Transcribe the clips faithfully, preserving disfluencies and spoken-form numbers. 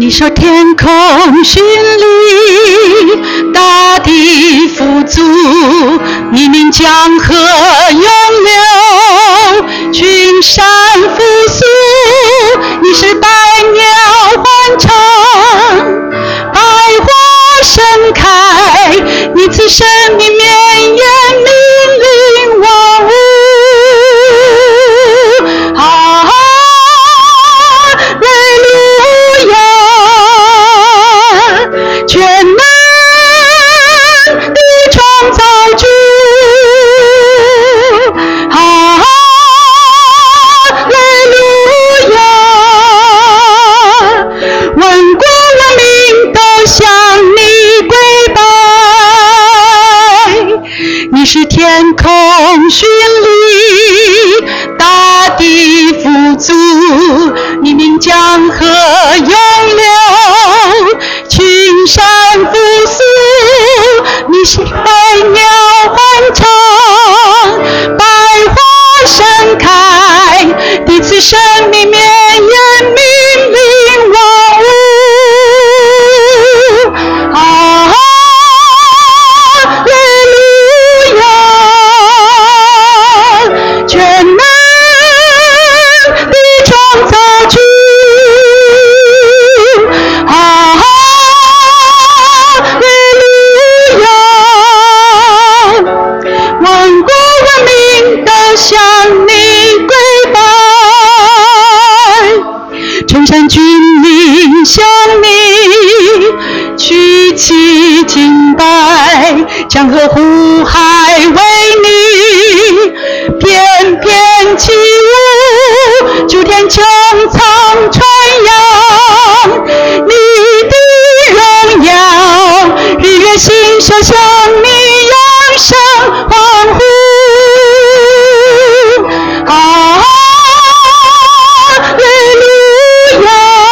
你说天空绚丽，大地富足，你名江河永流，群山复苏。你是百鸟欢唱，百花盛开，你赐生命绵延，命令万物。哈利路亚，全能的创造主，哈利路亚，万国万民都向你跪拜。你是天空绚丽，大地富足，你名江河永流，群山复苏。你是百鸟欢唱，百花盛开，地赐生命绵延，命令万物。哈利路亚，全能的创造主，哈利路亚，万国万民都向你跪拜，全山军民向你举起敬拜，江河湖海为你翩翩起舞，诸天穹苍传扬你的荣耀，日月星宿向你扬声欢呼。哈利路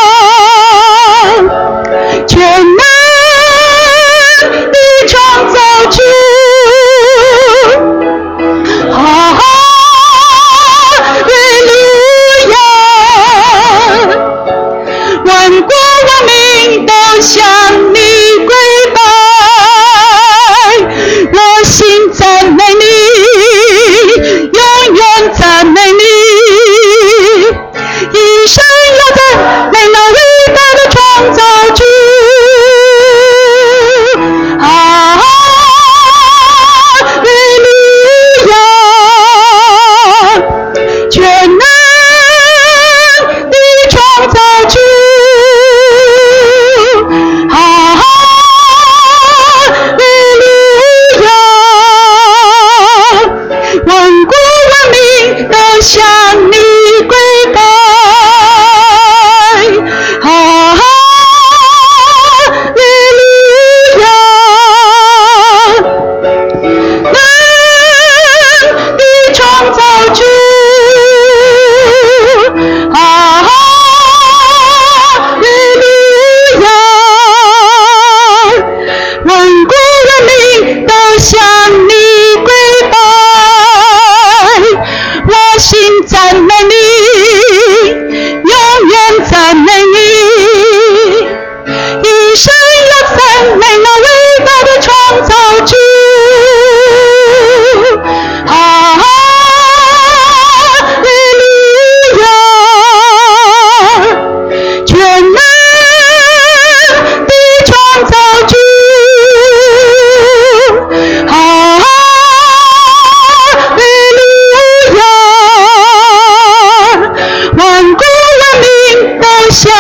亚，全能的创造主，哈利路亚，万国万民都向你跪拜，我心赞美你，永远赞美你，一生要赞美那伟大的创造主，哈利路亚，全能的创造主，哈利路亚，万国万民都向你跪拜，哈利路亚，能的创造主，哈利路亚，万国万民都向你跪拜，我心赞美你，永远赞美你，一生要赞美那伟大的创造主，哈利路亚，全能的创造主，哈利路亚，万国万民都向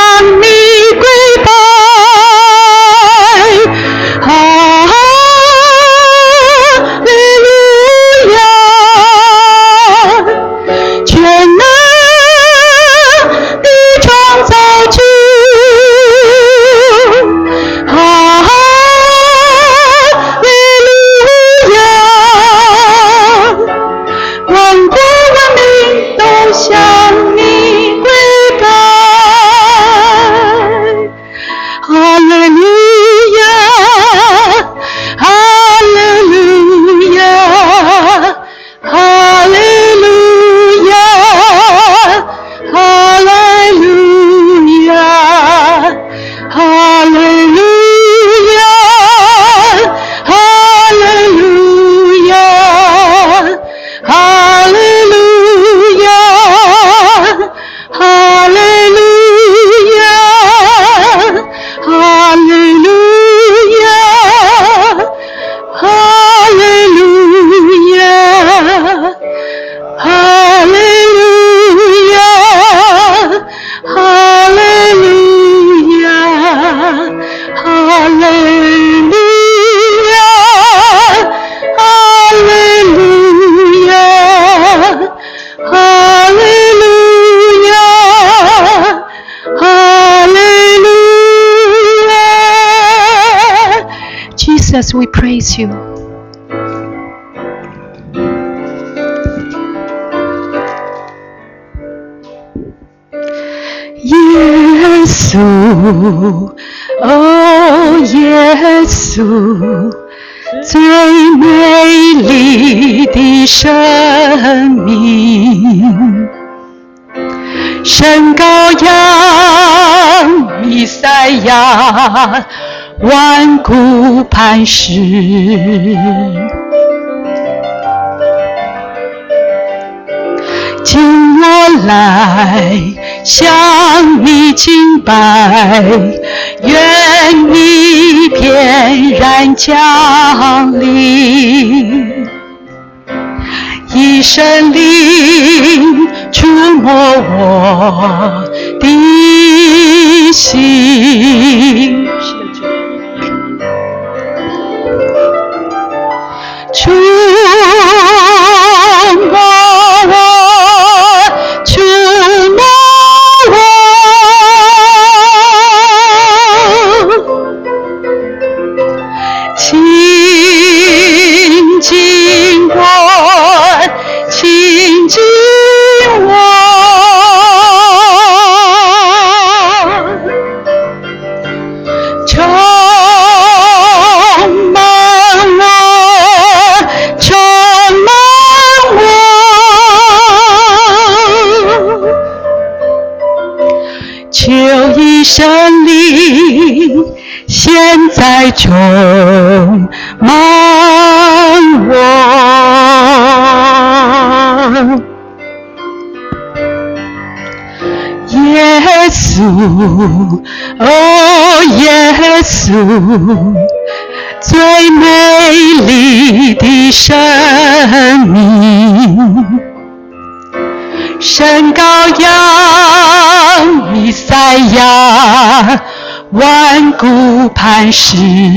Jesus, we praise you. 耶稣，哦，耶稣，最美丽的生命，神羔羊，弥赛亚，万古磐石。请我来向你敬拜，愿你翩然降临，一神灵触摸我的心，触摸神灵现在充满我，耶稣，哦，耶稣，最美丽的生命，神羔羊，弥赛亚，万古磐石。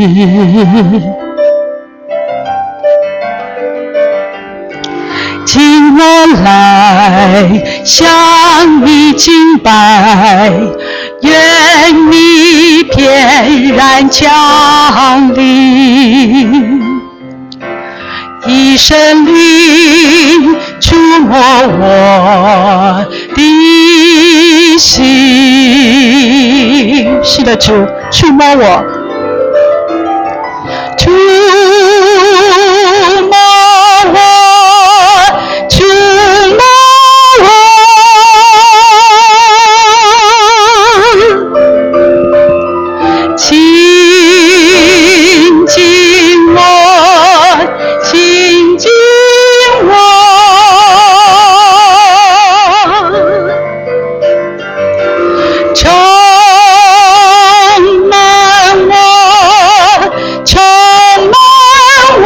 请我来向你敬拜，愿你翩然降临，一神灵触摸我的心。是的，主，触摸我，触摸我，触摸我，亲近我，亲近我，充满我，充满我，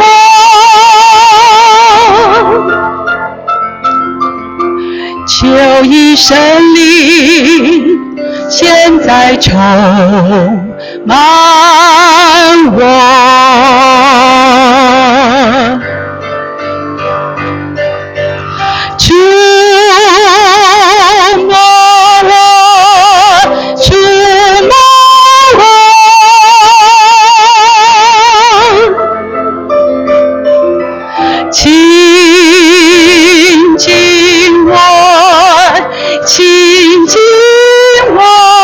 求一神灵现在充满我，触摸我，触摸我，亲近我，亲近我，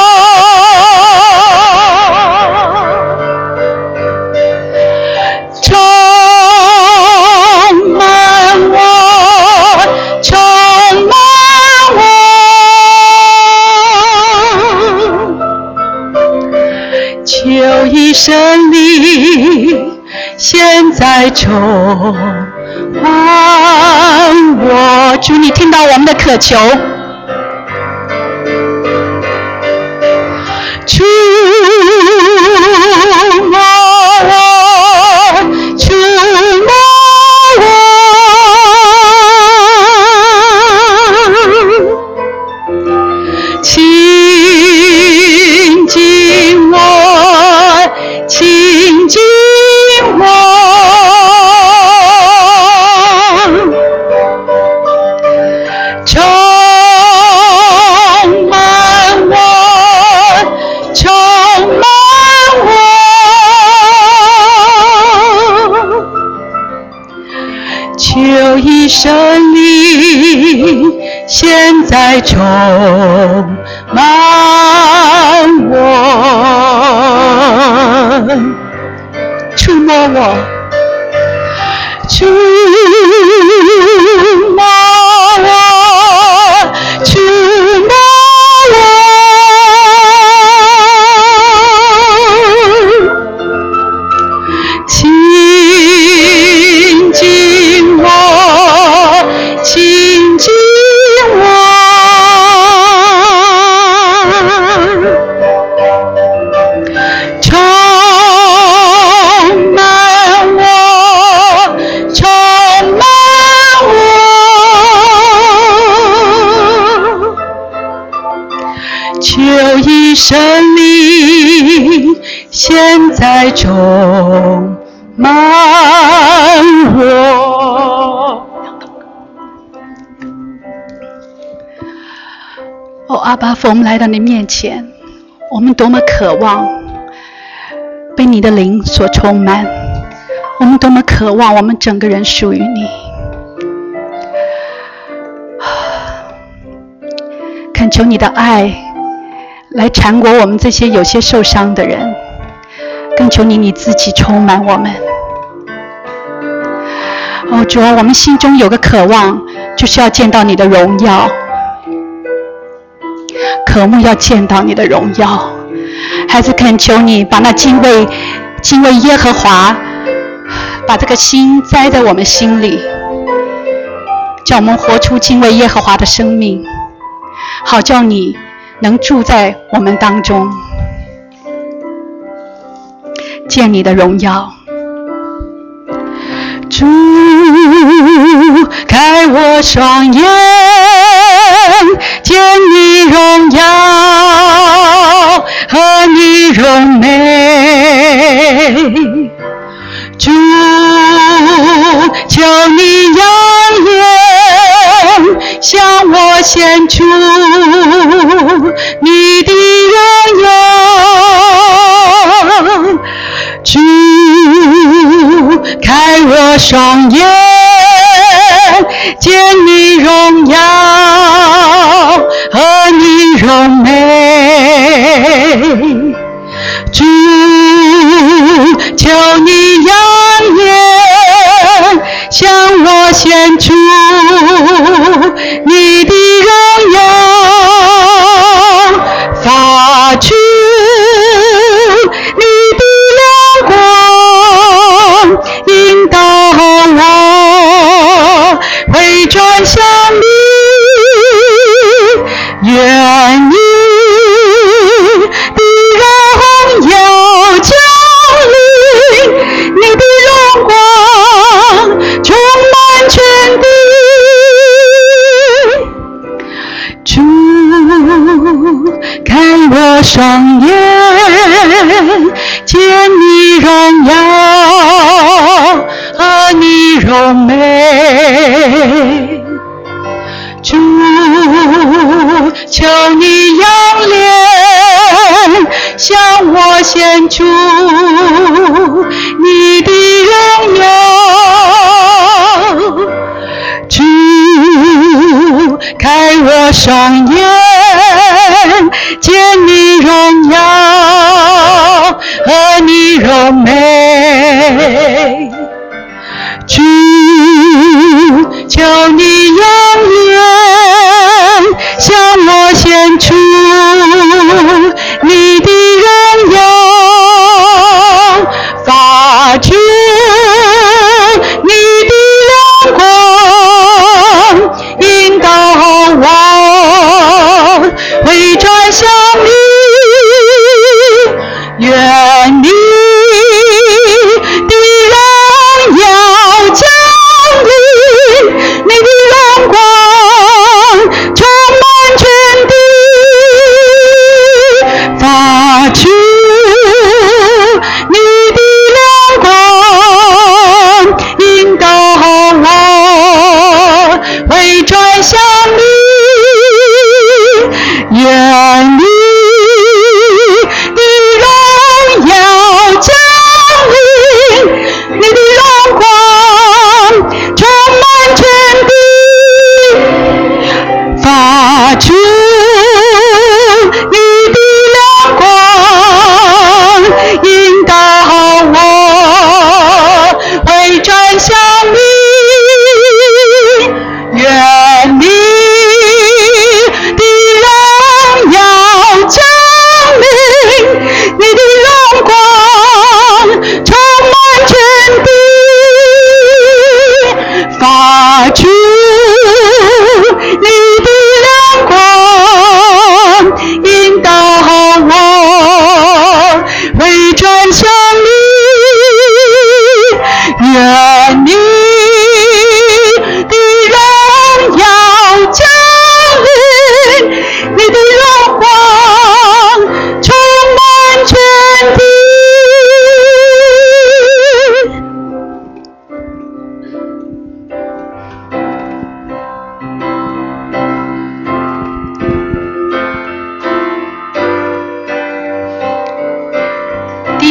充满我，充满我，求一神灵现在充满我。主，你听到我们的渴求，触摸我，触摸我，亲近我，亲近我，充一生灵现在充满我，触摸我，触摸我，触摸我，亲近我，亲近我，充满我，充满我，求一生灵现在充满我。哦，阿爸父，我们来到你面前，我们多么渴望被你的灵所充满，我们多么渴望我们整个人属于你。恳求你的爱来缠裹我们这些有些受伤的人，更求你你自己充满我们。哦，主啊，我们心中有个渴望，就是要见到你的荣耀，渴慕要见到你的荣耀。孩子，恳求你把那敬畏敬畏耶和华，把这个心栽在我们心里，叫我们活出敬畏耶和华的生命，好叫你能住在我们当中，见你的荣耀。主，开我双眼，见你荣耀和你荣美。主，求你扬言向我显出你的荣耀。主，开我双眼，见你荣耀和你荣美。主，求你扬言向我显出你的荣耀，发出你的亮光，引导我回转向你，愿你的荣耀降临，你的荣光充满全地。主，开我双眼，见你荣耀和你荣美。主，求你扬脸向我显出你的荣耀。主，开我双眼，见你荣耀和你荣美。主，求你扬言向我显出你的荣耀，发出你的亮光，引导我回转向你，愿你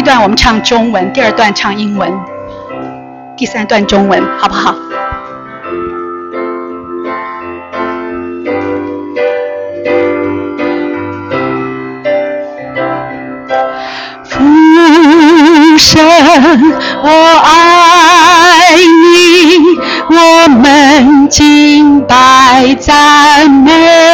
一段我们唱中文，第二段唱英文，第三段中文，好不好？父神，我爱你，我们敬拜赞美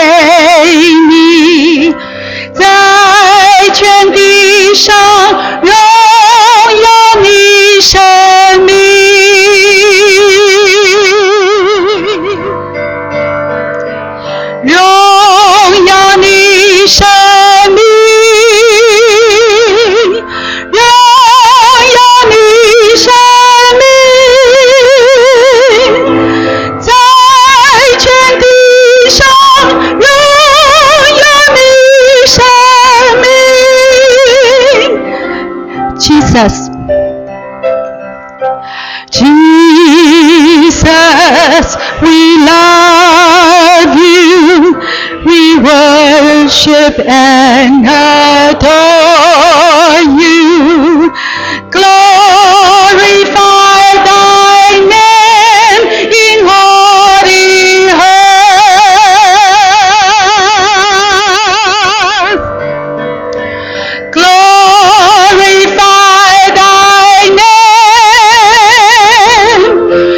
你，在全地上荣耀你生命，荣耀你生命，荣耀你生命，在全地上荣耀你生命。Jesus, Jesus, we love you, we worship and adore you, glorify thy name in all the earth, glorify thy name,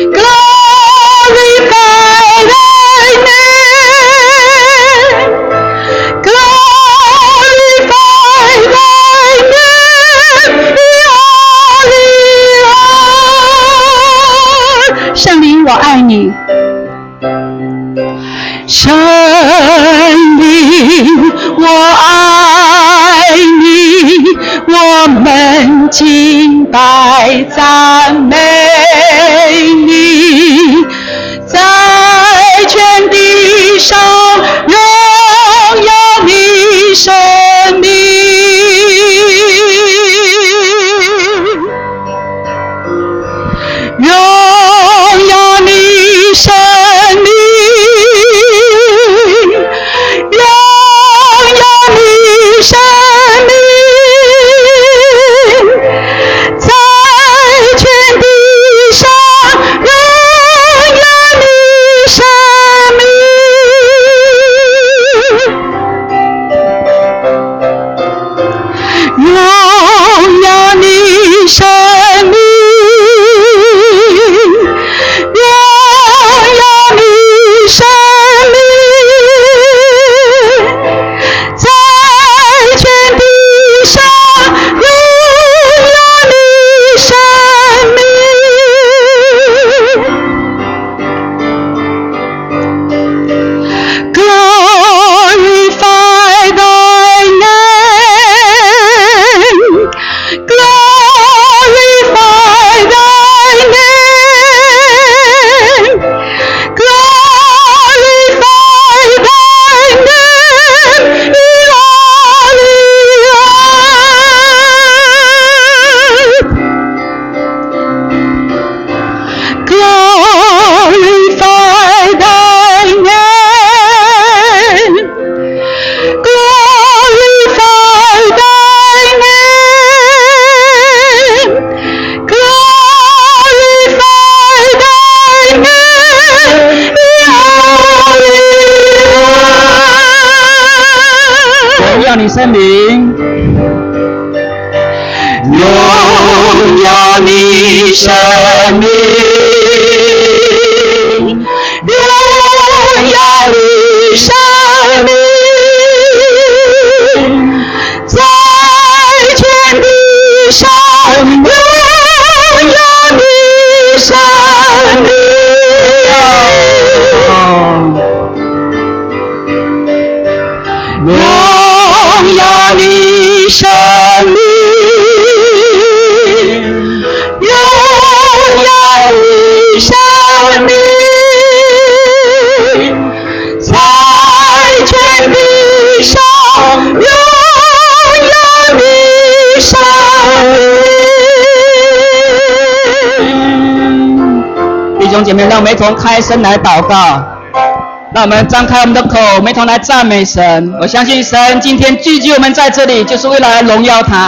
glorify thy name, glorify thy name in all the earth。圣灵，我爱你。圣灵，我爱你，我们敬拜赞美你，在全地上荣耀你生命，荣耀你生命，荣耀你生命，在全地上荣耀你生命，荣耀你生命，荣耀你生命，在全地上荣耀你生命。Glorify thy name, glorify thy name, glorify thy name in all the earth, glorify thy name, glorify thy name, glorify thy name in all the earth。 荣耀你生灵， 荣耀你生命，荣耀你生命，在全地上荣耀你生命，荣耀你生命，荣耀你生命，在全地上荣耀你生命。 弟兄姐妹，让我们一同开声来祷告。让我们张开我们的口，我们一同来赞美神。我相信神今天聚集我们在这里，就是为了来荣耀他。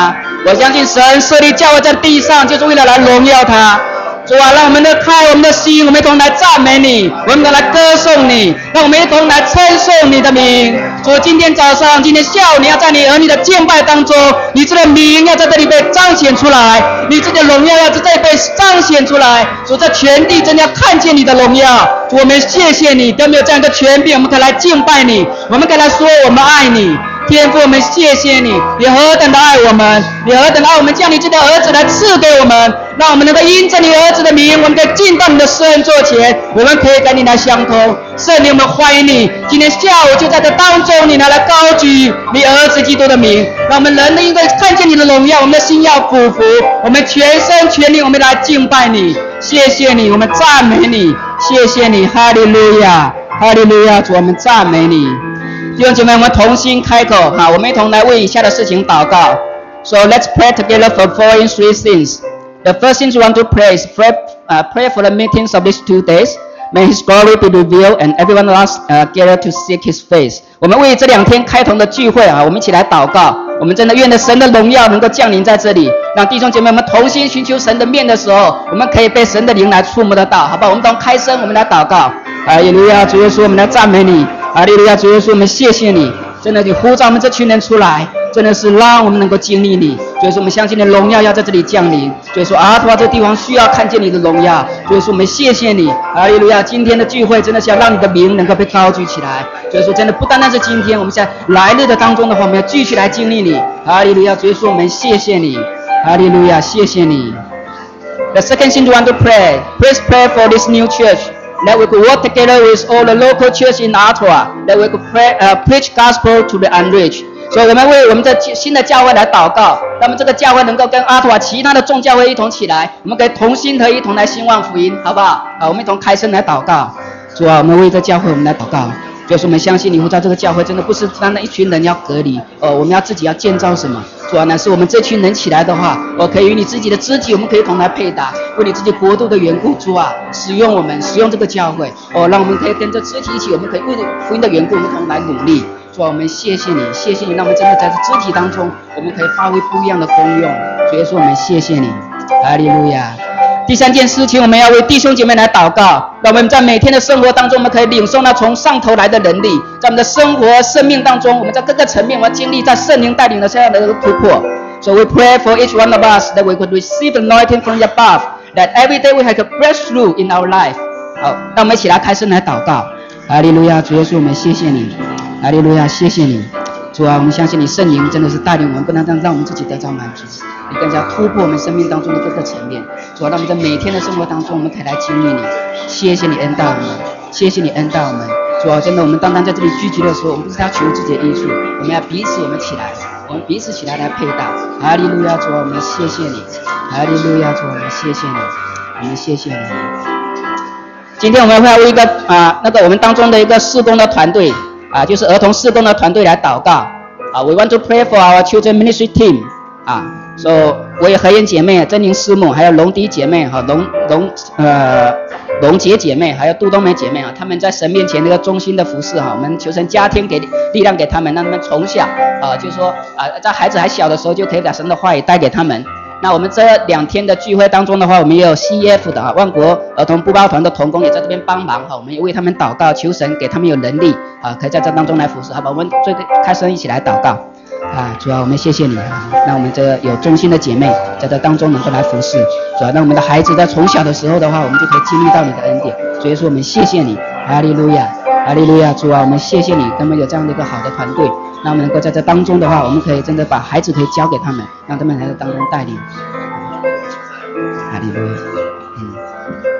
我相信神设立教会在地上，就是为了来荣耀他。主啊，让我们的开我们的心，我们一同来赞美你，我们一同来歌颂你，让我们一同来称颂你的名。主，今天早上，今天下午，你要在你儿女的敬拜当中，你这个名要在这里被彰显出来，你这个荣耀要在这里被彰显出来。主，在全地真的要看见你的荣耀。主，我们谢谢你，都没有这样一个权柄，我们可以来敬拜你，我们可以来说我们爱你。天父，我们谢谢你，你何等的爱我们，你何等的爱我们，将你自己的儿子来赐给我们，让我们能够因着你儿子的名，我们可以进到你的圣座前，我们可以跟你来相通。圣灵，我们欢迎你，今天下午就在这当中，你拿来高举你儿子基督的名，让我们人因为看见你的荣耀，我们的心要俯伏，我们全身全灵，我们来敬拜你。谢谢你，我们赞美你，谢谢你，哈利路亚，哈利路亚，主，我们赞美你。弟兄姐妹，我们同心开口哈，我们一同来为以下的事情祷告。So let's pray together for following three things. The first thing we want to pray is pray, uh, pray for the meetings of these two days. May His glory be revealed and everyone else uh, gather to seek His face. 我们为这两天开同的聚会啊，我们一起来祷告。我们真的愿着神的荣耀能够降临在这里，让弟兄姐妹们同心寻求神的面的时候，我们可以被神的灵来触摸得到，好不好？我们都开声，我们来祷告。哈利路亚，主耶稣，我们来赞美你。哈利路亚，主耶稣，我们谢谢你，真的你呼召我们这群人出来，真的是让我们能够经历你。主耶稣，我们相信你的荣耀要在这里降临。主耶稣，阿图瓦这个地方需要看见你的荣耀。主耶稣，我们谢谢你。哈利路亚，今天的聚会真的是要让你的名能够被高举起来。主耶稣，真的不单单是今天，我们在来日的当中的话，我们要继续来经历你。哈利路亚，主耶稣，我们谢谢你。哈利路亚，谢谢你。The second thing you want to pray, please pray for this new church.That we could work together with all the local church in Ottawa. That we could pray, uh, preach gospel to the unreached. 所以我们为我们的新的教会来祷告，让我们这个教会能够跟阿图瓦其他的众教会一同起来，我们可以同心合一，同来兴旺福音，好不好？好，我们一同开声来祷告。主啊，我们为这教会我们来祷告。就是我们相信你呼召这个教会真的不是单单一群人要隔离，呃，我们要自己要建造什么？主啊，乃是我们这群人起来的话，我、呃、可以与你自己的肢体，我们可以同来配搭，为你自己国度的缘故，主啊，使用我们，使用这个教会，哦、呃，让我们可以跟着肢体一起，我们可以为福音的缘故，我们同来努力。主啊，我们谢谢你，谢谢你，让我们真的在这肢体当中，我们可以发挥不一样的功用。所以说，我们谢谢你，哈利路亚。第三件事情，我们要为弟兄姐妹来祷告，让我们在每天的生活当中，我们可以领受那从上头来的能力，在我们的生活生命当中，我们在各个层面，我们经历在圣灵带领的这样的突破。So we pray for each one of us that we could receive anointing from above, that every day we have a breakthrough in our life. 好，让我们一起来开声来祷告。哈利路亚，主耶稣，我们谢谢你。哈利路亚，谢谢你。主啊，我们相信你圣灵真的是带领我们，不单单让我们自己得到满足，你更加突破我们生命当中的各个层面。主啊，让我们在每天的生活当中，我们可以来经历你。谢谢你恩待我们，谢谢你恩待我们。主啊，真的，我们单单在这里聚集的时候，我们不是要求自己的益处，我们要彼此我们起来，我们彼此起来来配搭。哈利路亚，主啊，我们谢谢你。哈利路亚，主啊，我们谢谢你，我们谢谢你。今天我们会为一个啊那个我们当中的一个事工的团队。啊，就是儿童事工的团队来祷告啊。We want to pray for our children ministry team 啊。So 我有和妍姐妹、珍妮师母，还有龙迪姐妹哈、龙龙呃龙杰姐妹，还有杜冬梅姐妹啊，他们在神面前那个忠心的服侍哈。我们求神加添给力量给他们，让他们从小啊，就是说啊，在孩子还小的时候就可以把神的话语带给他们。那我们这两天的聚会当中的话，我们也有 C E F 的啊，万国儿童布道团的同工也在这边帮忙哈，我们也为他们祷告，求神给他们有能力啊，可以在这当中来服侍，好吧？我们最开声一起来祷告啊，主啊，我们谢谢你啊，让我们这有忠心的姐妹在这当中能够来服侍，主啊，让我们的孩子在从小的时候的话，我们就可以经历到你的恩典，所以说我们谢谢你，哈利路亚，哈利路亚，主啊，我们谢谢你，他们有这样的一个好的团队。那我们能够在这当中的话，我们可以真的把孩子可以交给他们，让他们来在当中带领。哈利路亚。